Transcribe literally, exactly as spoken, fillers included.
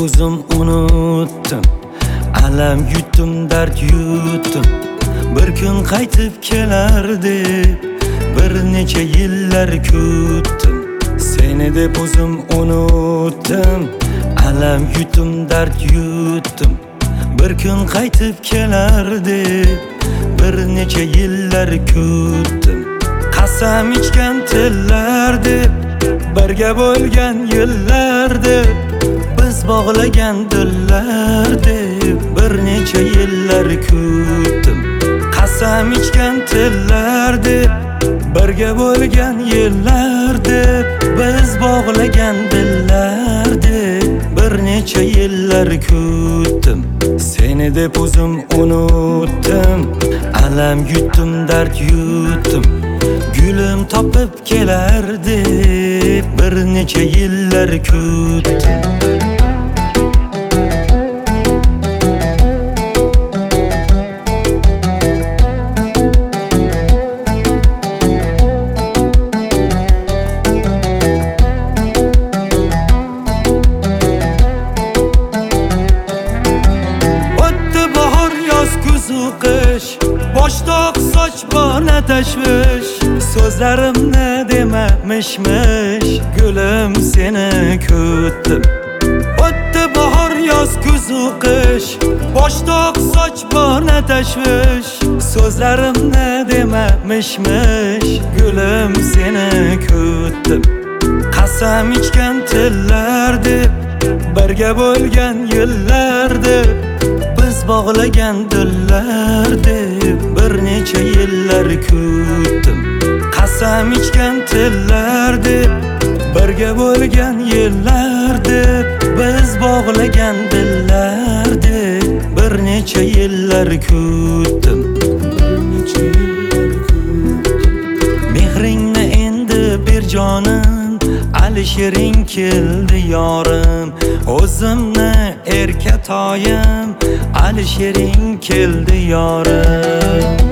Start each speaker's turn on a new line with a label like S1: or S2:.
S1: o'zim unutdim. Alam yutdim, dard yutdim. Bir kun qaytib kelar deb bir necha yillar kutdim. Seni deb o'zim unutdim. Alam yutdim, dard yutdim. Bir kun qaytib kelar deb bir necha yillar kutdim. Qasam ichgan tillar deb birga bo'lgan yillar deb biz bog'lagan dillar deb bir necha yillar kutdim. Qasam ichgan tillar deb birga bo'lgan yillar deb biz bog'lagan dillar deb bir necha yillar kutdim. Seni deb o'zim unutdim. Alam yutdim, dard yutdim. Gülüm topib kelar deb bir necha yillar kutdim. Boshdoq soch bana tashvish, so'zlarimni demamışmış. Gülüm seni kutdim. O'tdi bahor, yoz, kuz, qish. Boshdoq soch bana tashvish, so'zlarimni demamışmış. Gülüm seni kutdim. Qasam ichgan tillar deb birga bo'lgan yillar deb biz bog'lagan dillar deb bir necha yillar kutdim. Qasam ichgan tillar deb birga bo'lgan yillar deb biz bog'lagan dillar deb bir necha yillar kutdim. Mehringni endi ber jonim, Alishering keldi yorim. O'zimni erkatoyim, Alishering keldi yorim.